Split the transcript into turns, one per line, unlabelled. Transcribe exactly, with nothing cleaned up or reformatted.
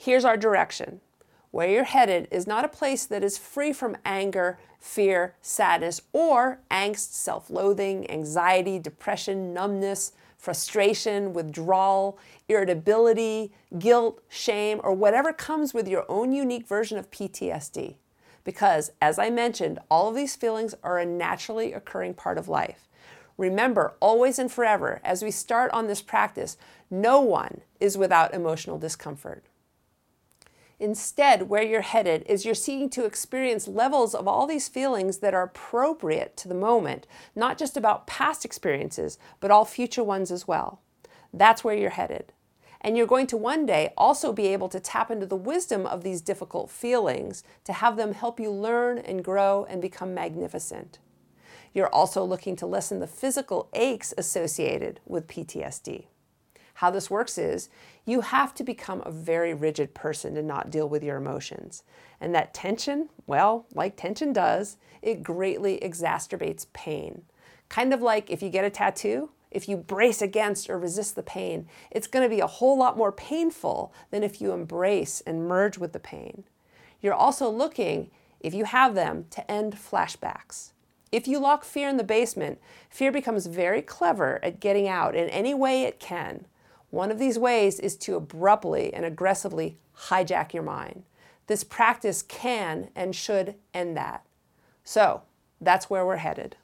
Here's our direction. Where you're headed is not a place that is free from anger, fear, sadness, or angst, self-loathing, anxiety, depression, numbness, frustration, withdrawal, irritability, guilt, shame, or whatever comes with your own unique version of P T S D. Because, as I mentioned, all of these feelings are a naturally occurring part of life. Remember, always and forever, as we start on this practice, no one is without emotional discomfort. Instead, where you're headed is you're seeking to experience levels of all these feelings that are appropriate to the moment, not just about past experiences, but all future ones as well. That's where you're headed. And you're going to one day also be able to tap into the wisdom of these difficult feelings to have them help you learn and grow and become magnificent. You're also looking to lessen the physical aches associated with P T S D. How this works is you have to become a very rigid person to not deal with your emotions. And that tension, well, like tension does, it greatly exacerbates pain. Kind of like if you get a tattoo, if you brace against or resist the pain, it's going to be a whole lot more painful than if you embrace and merge with the pain. You're also looking, if you have them, to end flashbacks. If you lock fear in the basement, fear becomes very clever at getting out in any way it can. One of these ways is to abruptly and aggressively hijack your mind. This practice can and should end that. So, that's where we're headed.